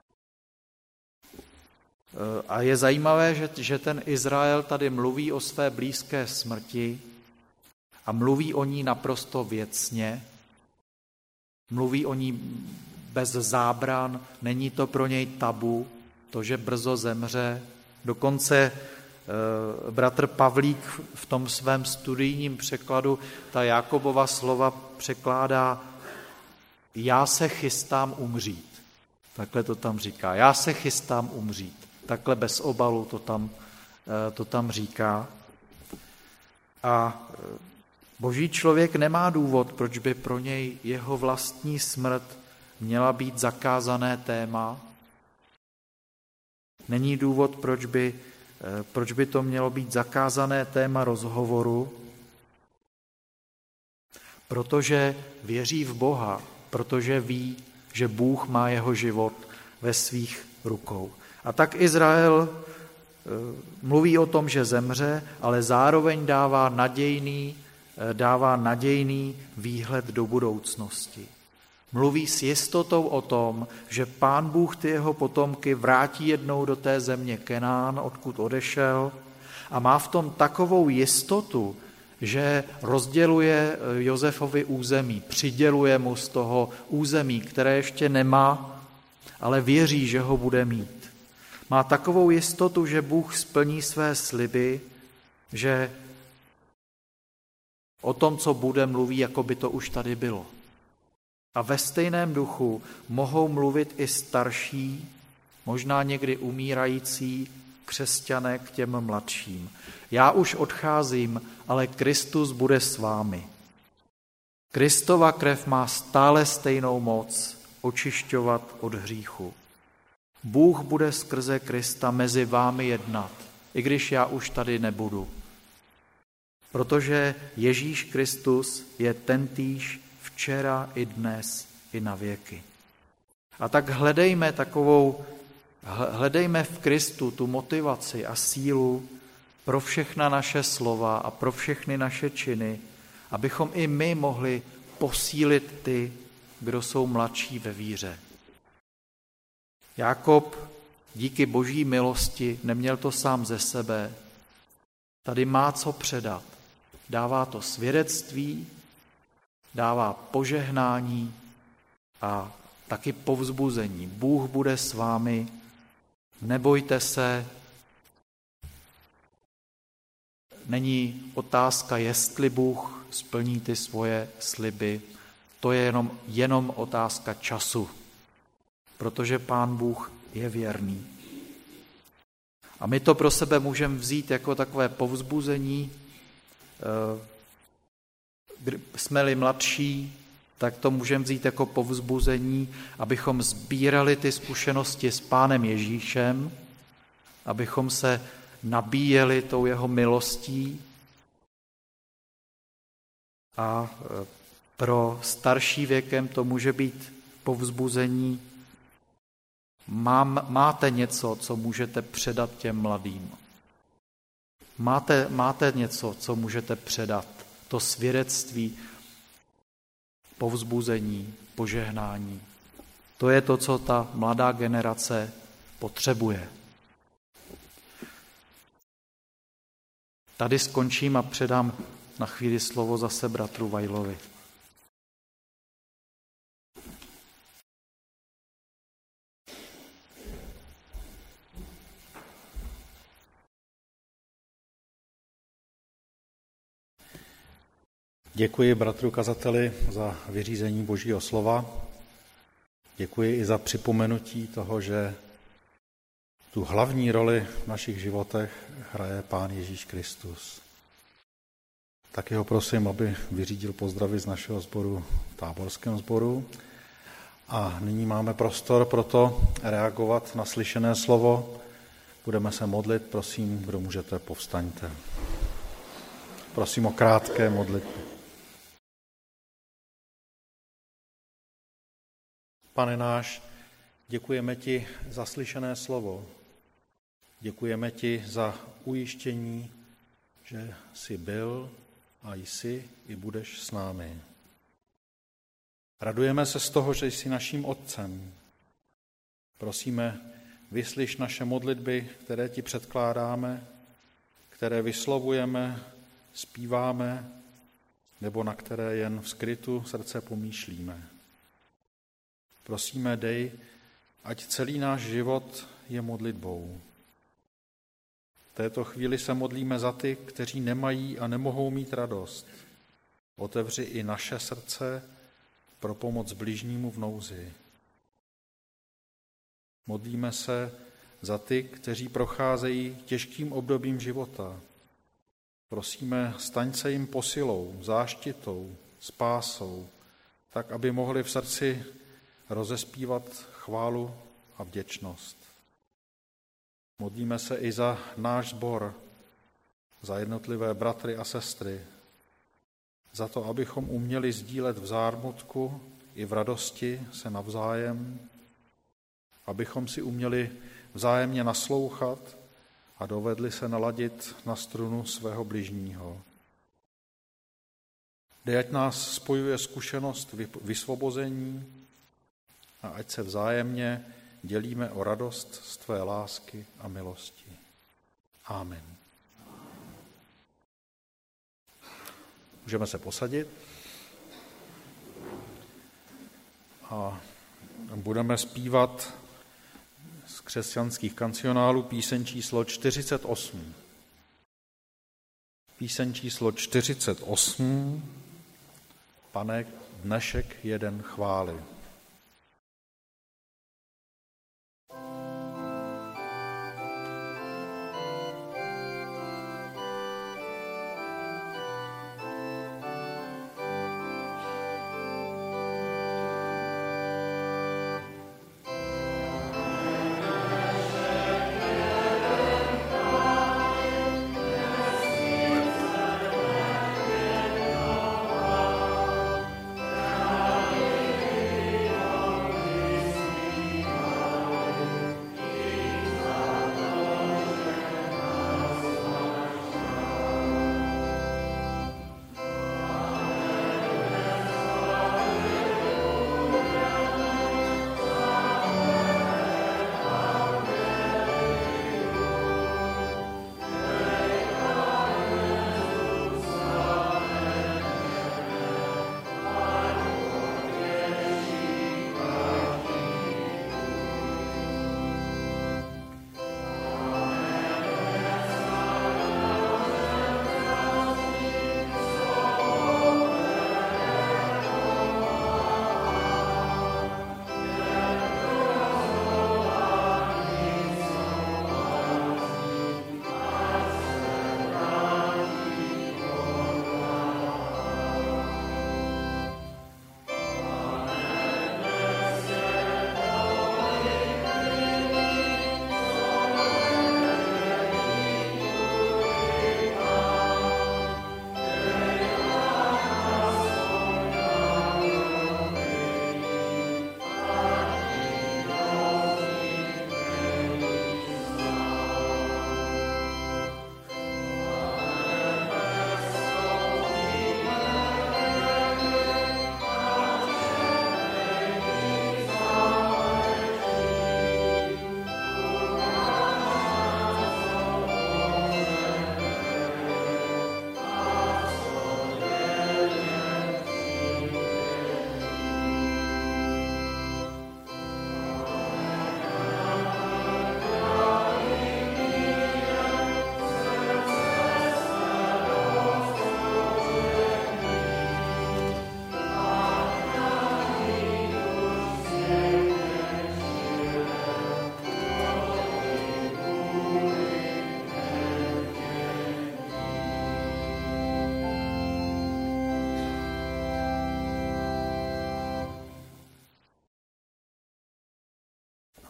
Speaker 3: A je zajímavé, že, že ten Izrael tady mluví o své blízké smrti a mluví o ní naprosto věcně. Mluví o ní bez zábran, není to pro něj tabu, to, že brzo zemře. Dokonce bratr Pavlík v tom svém studijním překladu ta Jakobova slova překládá: já se chystám umřít. Takhle to tam říká. Já se chystám umřít. Takhle bez obalu to tam, to tam říká. A boží člověk nemá důvod, proč by pro něj jeho vlastní smrt měla být zakázané téma. Není důvod, proč by Proč by to mělo být zakázané téma rozhovoru? Protože věří v Boha, protože ví, že Bůh má jeho život ve svých rukou. A tak Izrael mluví o tom, že zemře, ale zároveň dává nadějný, dává nadějný výhled do budoucnosti. Mluví s jistotou o tom, že Pán Bůh ty jeho potomky vrátí jednou do té země Kenán, odkud odešel, a má v tom takovou jistotu, že rozděluje Josefovi území, přiděluje mu z toho území, které ještě nemá, ale věří, že ho bude mít. Má takovou jistotu, že Bůh splní své sliby, že o tom, co bude, mluví, jako by to už tady bylo. A ve stejném duchu mohou mluvit i starší, možná někdy umírající křesťané, k těm mladším. Já už odcházím, ale Kristus bude s vámi. Kristova krev má stále stejnou moc očišťovat od hříchu. Bůh bude skrze Krista mezi vámi jednat, i když já už tady nebudu. Protože Ježíš Kristus je tentýž včera i dnes i na věky. A tak hledejme takovou, hledejme v Kristu tu motivaci a sílu pro všechna naše slova a pro všechny naše činy, abychom i my mohli posílit ty, kdo jsou mladší ve víře. Jákob díky boží milosti neměl to sám ze sebe. Tady má co předat. Dává to svědectví, dává požehnání a taky povzbuzení. Bůh bude s vámi, nebojte se. Není otázka, jestli Bůh splní ty svoje sliby, to je jenom, jenom otázka času, protože Pán Bůh je věrný. A my to pro sebe můžeme vzít jako takové povzbuzení. Jsme-li mladší, tak to můžeme vzít jako povzbuzení, abychom sbírali ty zkušenosti s Pánem Ježíšem, abychom se nabíjeli tou jeho milostí. A pro starší věkem to může být povzbuzení. Mám, máte něco, co můžete předat těm mladým. Máte, máte něco, co můžete předat. To svědectví, povzbuzení, požehnání. To je to, co ta mladá generace potřebuje. Tady skončím a předám na chvíli slovo zase bratru Vajlovi.
Speaker 1: Děkuji bratru kazateli za vyřízení Božího slova. Děkuji i za připomenutí toho, že tu hlavní roli v našich životech hraje Pán Ježíš Kristus. Taky ho prosím, aby vyřídil pozdravy z našeho sboru, táborského sboru. A nyní máme prostor pro to reagovat na slyšené slovo. Budeme se modlit, prosím, kdo můžete, povstaňte. Prosím o krátké modlitby. Pane náš, děkujeme ti za slyšené slovo. Děkujeme ti za ujištění, že jsi byl a jsi i budeš s námi. Radujeme se z toho, že jsi naším Otcem. Prosíme, vyslyš naše modlitby, které ti předkládáme, které vyslovujeme, zpíváme, nebo na které jen v skrytu srdce pomýšlíme. Prosíme, dej, ať celý náš život je modlitbou. V této chvíli se modlíme za ty, kteří nemají a nemohou mít radost. Otevři i naše srdce pro pomoc bližnímu v nouzi. Modlíme se za ty, kteří procházejí těžkým obdobím života. Prosíme, staň se jim posilou, záštitou, spásou, tak, aby mohli v srdci rozespívat chválu a vděčnost. Modlíme se i za náš sbor, za jednotlivé bratry a sestry, za to, abychom uměli sdílet v zármutku i v radosti se navzájem, abychom si uměli vzájemně naslouchat a dovedli se naladit na strunu svého bližního. Dej, ať nás spojuje zkušenost vysvobození a ať se vzájemně dělíme o radost z tvé lásky a milosti. Amen. Můžeme se posadit a budeme zpívat z křesťanských kancionálů píseň číslo čtyřicet osm. Píseň číslo čtyřicet osm. Pane, dnešek jeden chvály.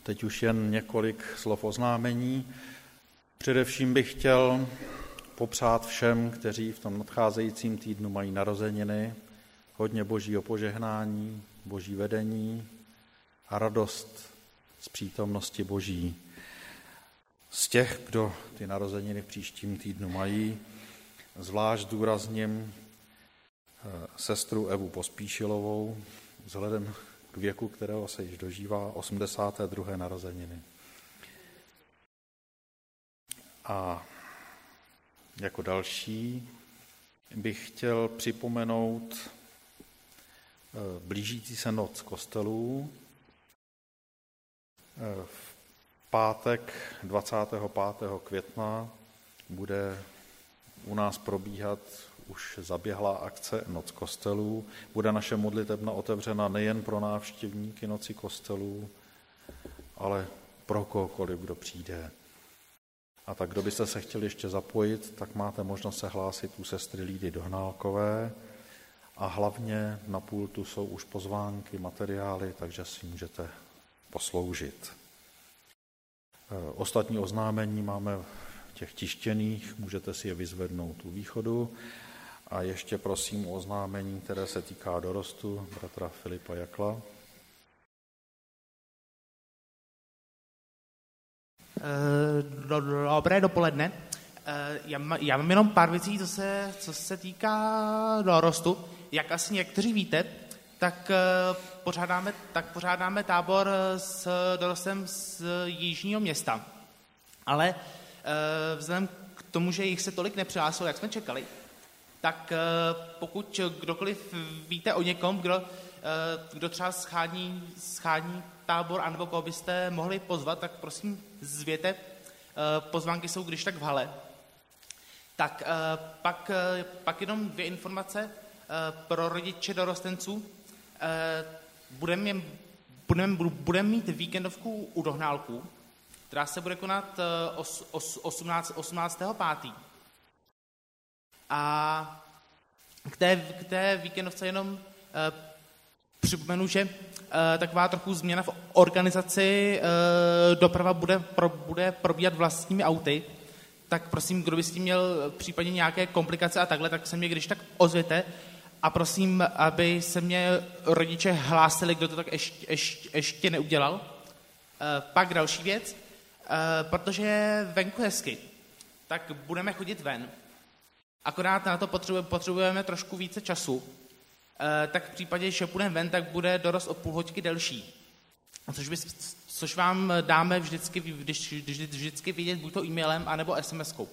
Speaker 1: Teď už jen několik slov oznámení. Především bych chtěl popřát všem, kteří v tom nadcházejícím týdnu mají narozeniny, hodně božího požehnání, boží vedení a radost z přítomnosti boží. Z těch, kdo ty narozeniny v příštím týdnu mají, zvlášť zdůrazním sestru Evu Pospíšilovou, vzhledem k věku, kterého se již dožívá, osmdesáté druhé narozeniny. A jako další bych chtěl připomenout blížící se noc kostelů. V pátek dvacátého pátého května bude u nás probíhat už zaběhlá akce Noc kostelů. Bude naše modlitebna otevřena nejen pro návštěvníky Noci kostelů, ale pro kohokoliv, kdo přijde. A tak, kdo byste se chtěli ještě zapojit, tak máte možnost se hlásit u sestry Lídy Dohnálkové a hlavně na pultu jsou už pozvánky, materiály, takže si můžete posloužit. Ostatní oznámení máme těch tištěných, můžete si je vyzvednout u východu. A ještě prosím o oznámení, které se týká dorostu bratra Filipa Jakla.
Speaker 4: Dobré dopoledne. Já mám jenom pár věcí, co se, co se týká dorostu. Jak asi někteří víte, tak pořádáme, tak pořádáme tábor s dorostem z jižního města. Ale vzhledem k tomu, že jich se tolik nepřihlásilo, jak jsme čekali, tak pokud kdokoliv víte o někom, kdo, kdo třeba schání, schání tábor, anebo koho byste mohli pozvat, tak prosím zvěte. Pozvánky jsou když tak v hale. Tak pak, pak jenom dvě informace pro rodiče dorostenců. Budeme budem, budem mít víkendovku u Dohnálků, která se bude konat osmnáctého pátého A k té, k té víkendovce jenom eh, připomenu, že eh, taková trochu změna v organizaci eh, doprava bude, pro, bude probíhat vlastními auty, tak prosím, kdo by s tím měl případně nějaké komplikace a takhle, tak se mě když tak ozvěte a prosím, aby se mě rodiče hlásili, kdo to tak ještě, ještě, ještě neudělal. Eh, pak další věc, eh, protože je venku hezky, tak budeme chodit ven. Akorát na to potřebujeme trošku více času, e, tak v případě, že půjdeme ven, tak bude dorost o půl hoďky delší. Což, by, což vám dáme vždycky, když, když, vždycky vidět buď to e-mailem, anebo es em eskou.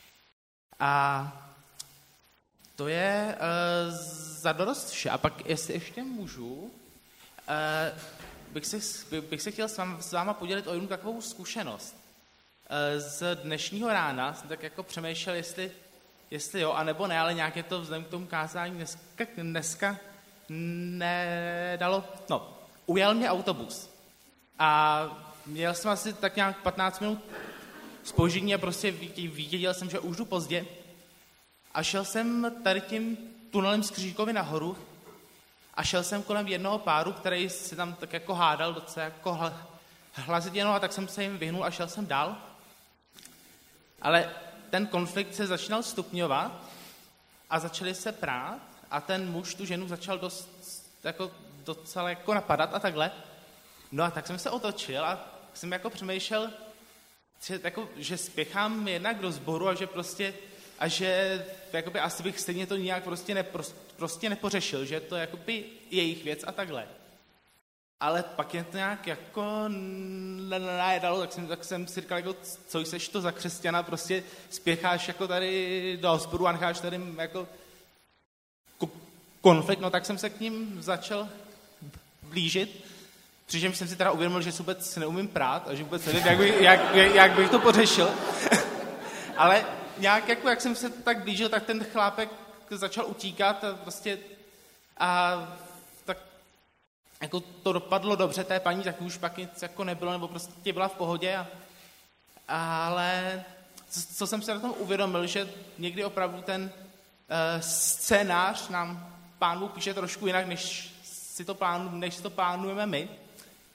Speaker 4: A to je e, za dorost vše. A pak, jestli ještě můžu, e, bych, se, bych se chtěl s, vám, s váma podělit o jednu takovou zkušenost. E, z dnešního rána jsem tak jako přemýšlel, jestli Jestli jo, anebo ne, ale nějak je to vzhledem k tomu kázání dneska, dneska nedalo. No, ujel mě autobus a měl jsem asi tak nějak patnáct minut zpoždění a prostě věděl jsem, že už jdu pozdě a šel jsem tady tím tunelem z Křížkovy nahoru a šel jsem kolem jednoho páru, který se tam tak jako hádal docela jako hlasitěno a tak jsem se jim vyhnul a šel jsem dál. Ale ten konflikt se začínal stupňovat a začali se prát a ten muž tu ženu začal dost, jako, docela jako napadat a takhle. No a tak jsem se otočil a jsem jako přemýšlel, že, jako, že spěchám jednak do sboru a že prostě, a že jakoby, asi bych stejně to nějak prostě, nepro, prostě nepořešil, že to je jakoby jejich věc a takhle. Ale pak je to nějak jako najedalo, tak jsem, tak jsem si říkal, jako, co jseš to za křesťana, prostě spěcháš jako tady do hospodu a necháš tady jako konflikt, no tak jsem se k ním začal blížit, přičemž jsem si teda uvědomil, že vůbec neumím prát a že vůbec nevím, jak, by, jak, jak bych to pořešil. Ale nějak jako, jak jsem se tak blížil, tak ten chlápek začal utíkat a prostě a jako to dopadlo dobře té paní, tak už pak nic jako nebylo, nebo prostě byla v pohodě. A, ale co, co jsem se na tom uvědomil, že někdy opravdu ten uh, scénář nám Pán Bůh píše trošku jinak, než si to, plánu, než si to plánujeme my.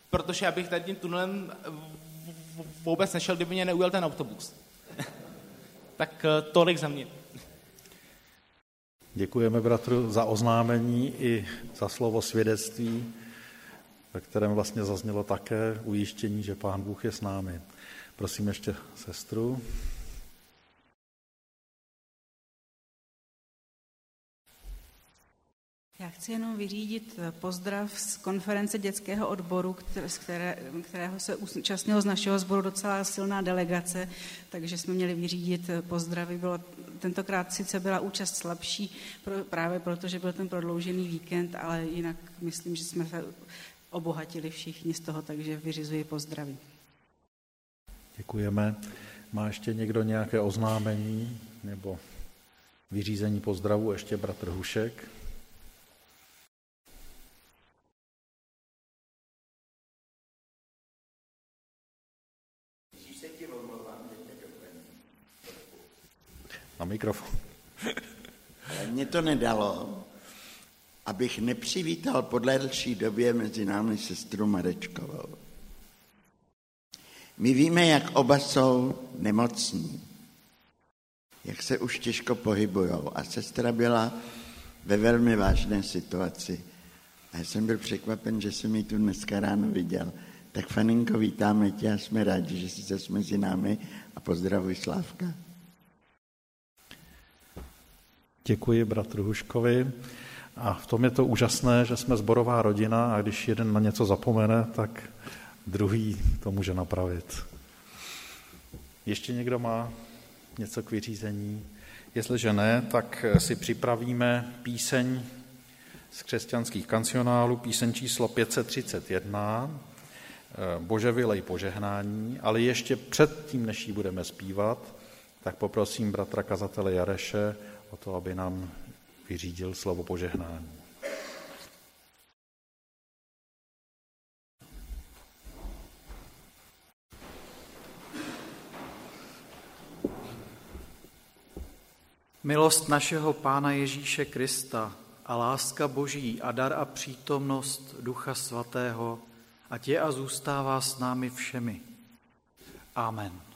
Speaker 4: protože abych tady tím tunelem vůbec nešel, kdyby mě neujel ten autobus. Tak tolik za mě.
Speaker 1: Děkujeme, bratru, za oznámení i za slovo svědectví, ve kterém vlastně zaznělo také ujištění, že Pán Bůh je s námi. Prosím ještě sestru.
Speaker 5: Já chci jenom vyřídit pozdrav z konference dětského odboru, z které, kterého se účastnilo z našeho sboru docela silná delegace, takže jsme měli vyřídit pozdravy. Bylo, tentokrát sice byla účast slabší, pro, právě proto, že byl ten prodloužený víkend, ale jinak myslím, že jsme se obohatili všichni z toho, takže vyřizuji pozdravy.
Speaker 1: Děkujeme. Má ještě někdo nějaké oznámení nebo vyřízení pozdravu? Ještě bratr Hušek. Na mikrofon.
Speaker 6: Ale mě to nedalo, abych nepřivítal po delší době mezi námi sestru Marečkovou. My víme, jak oba jsou nemocní, jak se už těžko pohybujou a sestra byla ve velmi vážné situaci. A já jsem byl překvapen, že jsem ji tu dneska ráno viděl. Tak Faninko, vítáme tě a jsme rádi, že jsi zase mezi námi a pozdravuj Slávka.
Speaker 1: Děkuji bratru Huškovi. A v tom je to úžasné, že jsme sborová rodina a když jeden na něco zapomene, tak druhý to může napravit. Ještě někdo má něco k vyřízení? Jestliže ne, tak si připravíme píseň z křesťanských kancionálů, píseň číslo pět set třicet jedna, Bože vylej požehnání, ale ještě před tím, než ji budeme zpívat, tak poprosím bratra kazatele Jareše o to, aby nám vyřídil slovo požehnání.
Speaker 3: Milost našeho Pána Ježíše Krista a láska Boží a dar a přítomnost Ducha Svatého, ať je a zůstává s námi všemi. Amen.